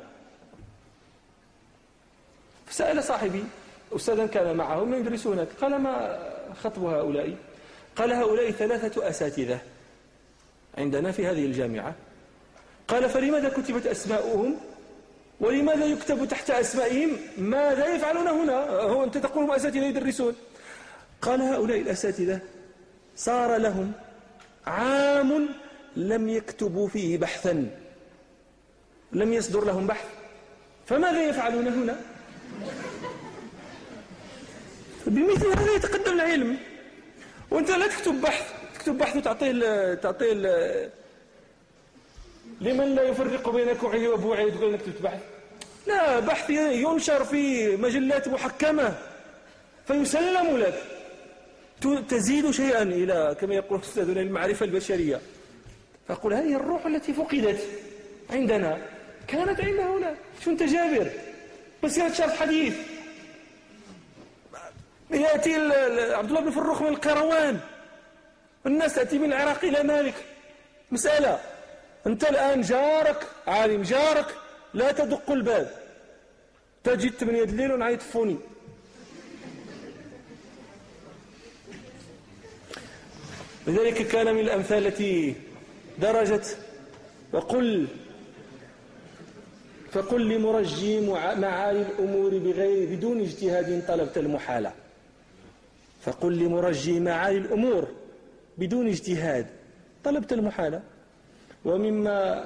فسأل صاحبي أستاذا كان معهم يدرسون هناك، قال: ما خطب هؤلاء؟ قال: هؤلاء ثلاثة أساتذة عندنا في هذه الجامعة. قال: فلماذا كتبت أسماؤهم؟ ولماذا يكتب تحت أسمائهم ماذا يفعلون هنا؟ هو أنت تقول هم أساتذة يدرسون. قال: هؤلاء الأساتذة صار لهم عام لم يكتبوا فيه بحثا، لم يصدر لهم بحث، فماذا يفعلون هنا؟ بمثل هذا يتقدم العلم. وانت لا تكتب بحث تكتب بحث وتعطيه تعطيه لمن لا يفرق بين كوعه وبوعه تقول انك كتبت بحث. لا، بحث ينشر في مجلات محكمة فيسلم لك، تزيد شيئا إلى كما يقول أستاذنا المعرفة البشرية. فأقول هذه الروح التي فقدت عندنا كانت عند هؤلاء. شو أنت جابر بس ينشر حديث، يأتي عبد الله بن فروخ من القروان، الناس تأتي من العراق إلى مالك، مسألة أنت الآن جارك عالم، جارك لا تدق الباب، تجد ثمانية الليل ونعيط فوني. لذلك كان من الأمثال التي درجت وقل فقل لمرجي معالي الأمور بغير بدون اجتهاد طلبت المحالة. فقل لمرجي معالي الأمور بدون اجتهاد طلبت المحالة. ومما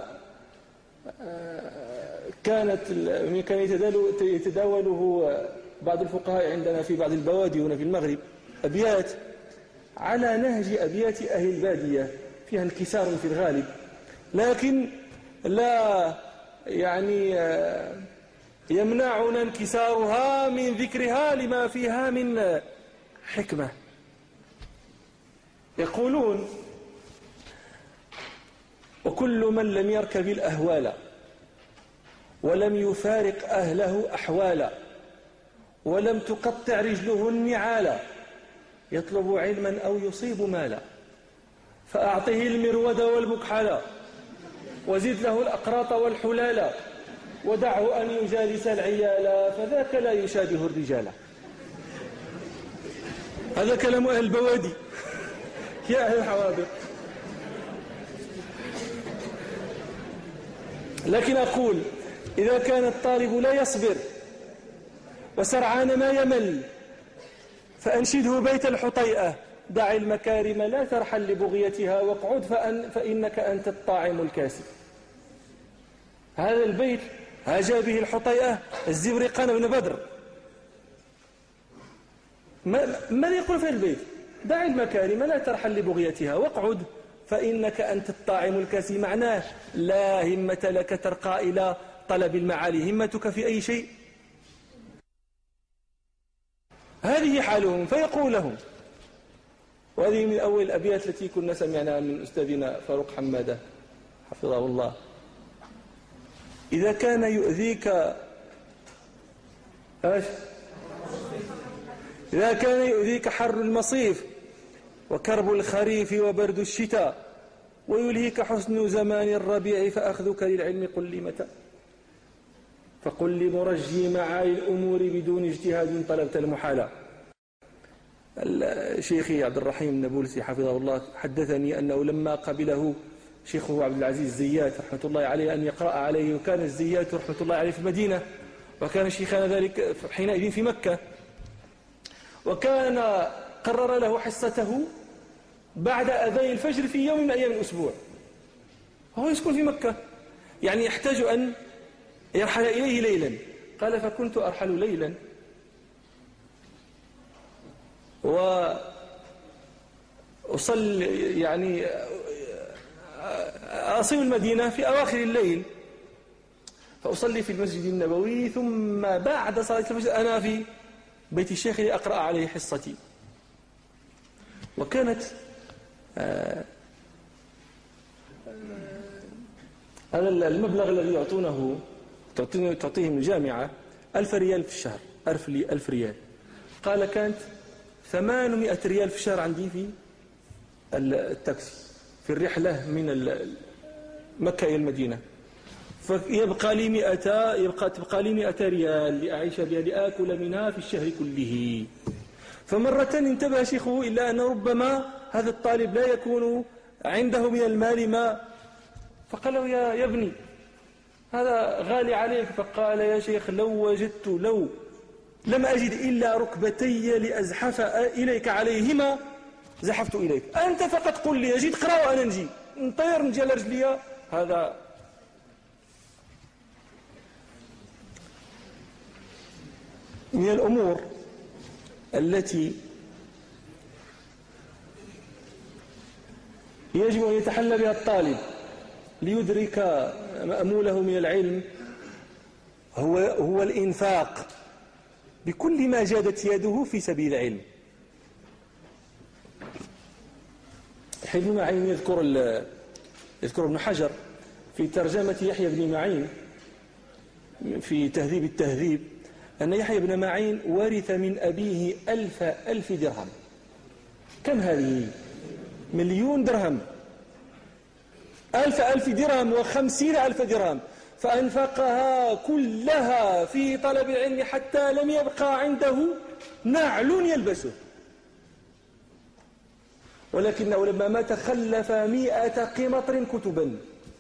كانت كان يتداوله بعض الفقهاء عندنا في بعض البوادي هنا في المغرب أبيات على نهج أبيات أهل البادية فيها انكسار في الغالب، لكن لا يعني يمنعنا انكسارها من ذكرها لما فيها من حكمة. يقولون: وكل من لم يركب الأهوال ولم يفارق أهله أحوالا ولم تقطع رجله النعالا يطلب علما أو يصيب مالا فأعطه المرود والمكحلا وزد له الأقراط والحلالا ودعه أن يجالس العيالا فذاك لا يشابه الرجال. هذا كلام أهل البوادي يا أهل الحواضر. لكن أقول إذا كان الطالب لا يصبر وسرعان ما يمل فأنشده بيت الحطيئة: دع المكارم لا ترحل لبغيتها واقعد فأن فإنك أنت الطاعم الكاسي. هذا البيت هاجا به الحطيئة الزبرقان بن بدر. ماذا يقول في البيت؟ دع المكارم لا ترحل لبغيتها واقعد فإنك أنت الطاعم الكاسي. معناه لا همة لك ترقى إلى طلب المعالي، همتك في أي شيء. هذه حالهم. فيقول لهم، وهذه من أول الأبيات التي كنا سمعناها من أستاذنا فاروق حمادة حفظه الله: إذا كان يؤذيك ايش إذا كان يؤذيك حر المصيف وكرب الخريف وبرد الشتاء ويلهيك حسن زمان الربيع فأخذك للعلم قل لي متى. فقل لمرجي معالي الأمور بدون اجتهاد طلبت المحالة. الشيخ عبد الرحيم النابلسي حفظه الله حدثني أنه لما قبله شيخه عبد العزيز الزيات رحمة الله عليه أن يقرأ عليه، وكان الزيات رحمة الله عليه في المدينة وكان شيخنا ذلك حينئذ في مكة، وكان قرر له حصته بعد أذان الفجر في يوم من أيام الأسبوع، وهو يسكن في مكة، يعني يحتاج أن يرحل إليه ليلا. قال: فكنت أرحل ليلا وأصل يعني أصل المدينة في أواخر الليل فأصلي في المسجد النبوي، ثم بعد صلاة الفجر أنا في بيت الشيخ لأقرأ عليه حصتي. وكانت آه هذا المبلغ الذي يعطونه تعطيهم الجامعة ألف ريال في الشهر، ألف, ألف ريال. قال: كانت ثمانمائة ريال في الشهر عندي في التاكسي في الرحلة من مكة إلى المدينة، فيبقى لي مئة يبقى تبقى لي مئة ريال لأعيش بها لآكل منها في الشهر كله. فمرة انتبه شيخه إلا أن ربما هذا الطالب لا يكون عنده من المال ما، فقال له: يا, يا ابني هذا غالي عليك. فقال: يا شيخ لو وجدت لو لم أجد إلا ركبتي لأزحف إليك عليهما زحفت إليك، أنت فقط قل لي أجد قرأ وأنا نجي نطير نجي على رجلي. هذا من الأمور التي يجب أن يتحلى بها الطالب ليدرك مأموله من العلم هو هو الإنفاق بكل ما جادت يده في سبيل العلم. ابن معين يذكر يذكر ابن حجر في ترجمة يحيى بن معين في تهذيب التهذيب أن يحيى بن معين ورث من أبيه ألف ألف درهم. كم هذه؟ مليون درهم. ألف ألف درهم وخمسين ألف درهم، فأنفقها كلها في طلب العلم حتى لم يبقى عنده نعل يلبسه. ولكنه لما مات خلف مئة قمطر كتبا.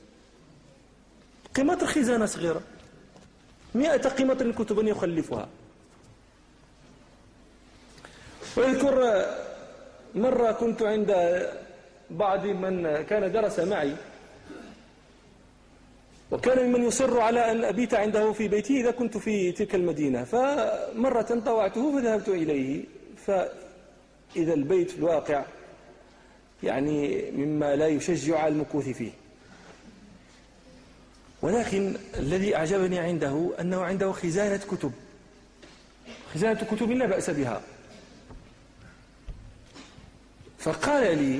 قمطر خزانة صغيرة، مئة قمطر كتبا يخلفها. ويذكر مرة كنت عند بعض من كان درس معي، وكان ممن يصر على أن أبيت عنده في بيته إذا كنت في تلك المدينة. فمرة طوعته فذهبت إليه، فإذا البيت في الواقع يعني مما لا يشجع على المكوث فيه. ولكن الذي أعجبني عنده أنه عنده خزانة كتب، خزانة كتب لا بأس بها. فقال لي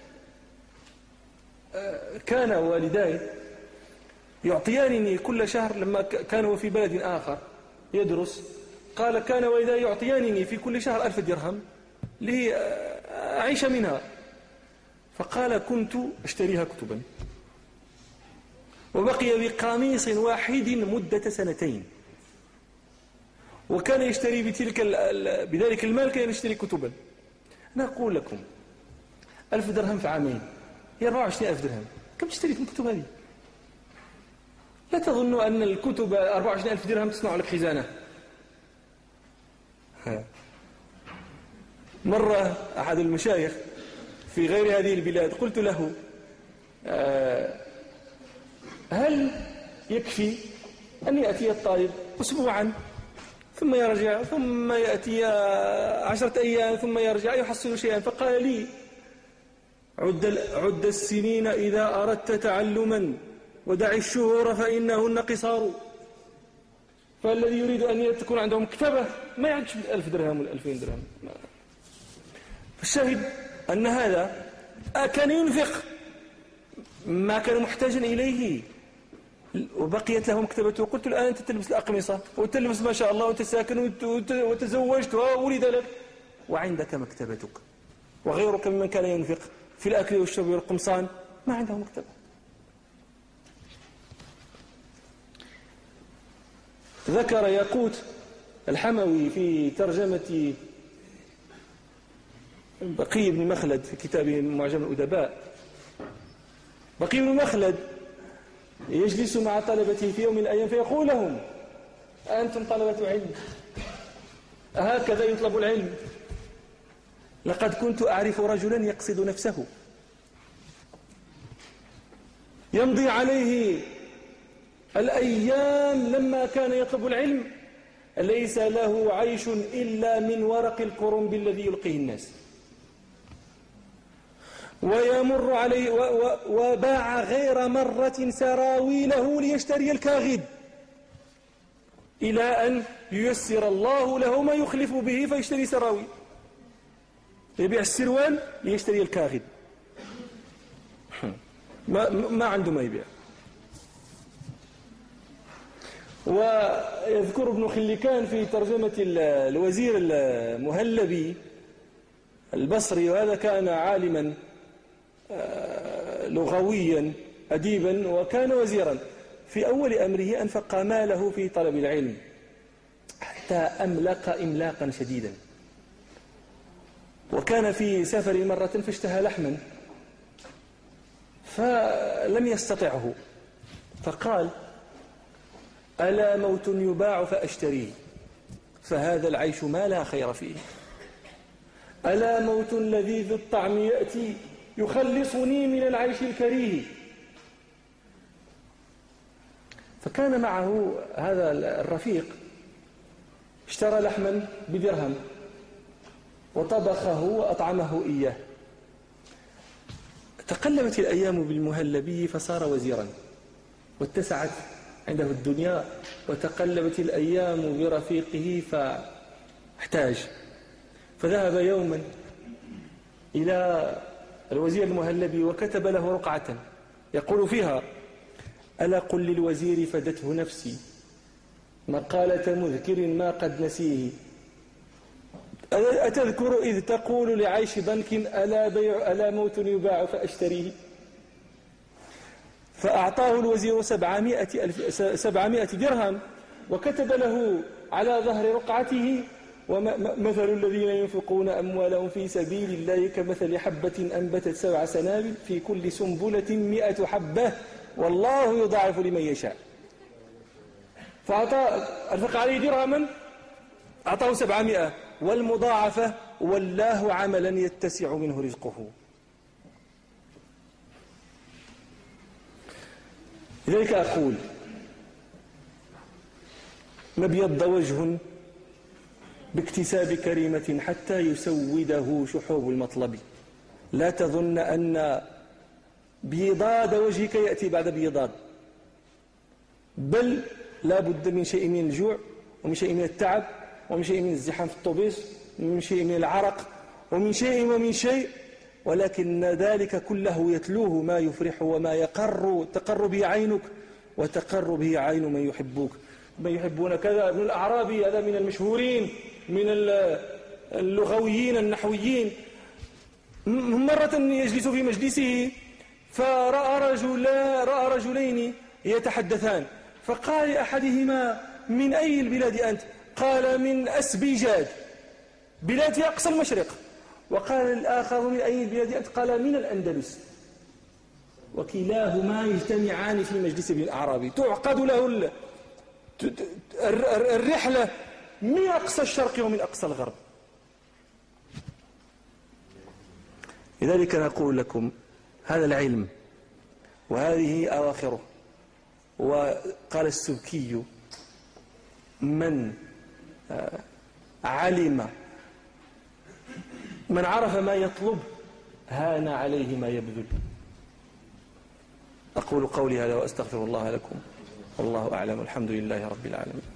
كان والداي يعطيانني كل شهر، لما كان هو في بلد آخر يدرس، قال كان والداي يعطيانني في كل شهر ألف درهم لأعيش منها. فقال كنت أشتريها كتبا، وبقي بقميص واحد مدة سنتين، وكان يشتري بتلك بذلك المال كان يشتري كتبا. أنا أقول لكم ألف درهم في عامين هي أربعة وعشرين ألف درهم، كم تشتري من الكتب هذه؟ لا تظنوا أن الكتب أربعة وعشرين ألف درهم تصنع لك خزانة. مرة أحد المشايخ في غير هذه البلاد قلت له هل يكفي أن يأتي الطالب أسبوعا ثم يرجع، ثم يأتي عشرة أيام ثم يرجع يحصل شيئا؟ فقال لي عد, عد السنين إذا أردت تعلما، ودع الشهور فإنهن قصار. فالذي يريد أن تكون عندهم مكتبة ما يعدش ألف درهم ولا ألفين درهم. فالشاهد أن هذا كان ينفق ما كان محتاجا إليه، وبقيت له مكتبته. قلت الآن أنت تلبس الأقمصة وتلبس ما شاء الله، وأنت ساكن وتزوجت وولد لك، وعندك مكتبتك. وغيرك ممن كان ينفق في الأكل والشرب والقمصان ما عنده مكتبة. ذكر ياقوت الحموي في ترجمة بقي بن مخلد في كتابه معجم الأدباء، بقي بن مخلد يجلس مع طلبته في يوم من الأيام فيقول لهم أنتم طلبة علم، هكذا يطلب العلم؟ لقد كنت أعرف رجلا يقصد نفسه يمضي عليه الأيام لما كان يطلب العلم ليس له عيش إلا من ورق الكرنب الذي يلقيه الناس، ويمر عليه وباع غير مرة سراويله ليشتري الكاغد، إلى أن ييسر الله له ما يخلف به فيشتري سراويل، يبيع السروال ليشتري الكاغد، ما, ما عنده ما يبيع. ويذكر ابن خلكان في ترجمة الوزير المهلبي البصري، وهذا كان عالما لغويا أديبا وكان وزيرا، في أول أمره أنفق ماله في طلب العلم حتى أملق إملاقا شديدا. وكان في سفر مرة فاشتهى لحما فلم يستطعه، فقال ألا موت يباع فأشتريه، فهذا العيش ما لا خير فيه. ألا موت لذيذ الطعم يأتي يخلصني من العيش الكريه. فكان معه هذا الرفيق اشترى لحما بدرهم وطبخه وأطعمه إياه. تقلبت الأيام بالمهلبي فصار وزيرا، واتسعت عنده الدنيا، وتقلبت الأيام برفيقه فاحتاج، فذهب يوما إلى الوزير المهلبي وكتب له رقعة يقول فيها: ألا قل للوزير فدته نفسي مقالة مذكر ما قد نسيه، أتذكر إذ تقول لعيش ضنك ألا بيع ألا موت يباع فأشتريه. فأعطاه الوزير سبعمائة, ألف سبعمائة درهم، وكتب له على ظهر رقعته: ومثل الذين ينفقون أموالهم في سبيل الله كمثل حبة أنبتت سبع سنابل في كل سنبلة مئة حبة والله يضاعف لمن يشاء. فأعطى أنفق عليه درهما أعطاه سبعمائة، والمضاعفة: والله عملا يتسع منه رزقه. لذلك أقول: ما ابيض وجه باكتساب كريمة حتى يسوده شحوب المطلب. لا تظن أن بيضاد وجهك يأتي بعد بيضاد، بل لا بد من شيء من الجوع، ومن شيء من التعب، ومن شيء من الزحام في الطوبيس، ومن شيء من العرق، ومن شيء ومن شيء، ولكن ذلك كله يتلوه ما يفرح وما يقر تقر به عينك وتقر به عين من يحبوك. من يحبون كذا. ابن الأعرابي هذا من المشهورين من اللغويين النحويين، مرة يجلس في مجلسه فرأى رجلا رأى رجلين يتحدثان، فقال لأحدهما: من أي البلاد أنت؟ قال: من أسبيجاد، بلاد في أقصى المشرق. وقال الآخر: من أي البلاد أنت؟ قال: من الأندلس. وكلاهما يجتمعان في مجلس ابن الأعرابي، تعقد له الرحلة من أقصى الشرق ومن أقصى الغرب. لذلك نقول لكم: هذا العلم وهذه أواخره. وقال السبكي: من علم من عرف ما يطلب هان عليه ما يبذل. أقول قولي هذا وأستغفر الله لكم، والله أعلم. الحمد لله رب العالمين.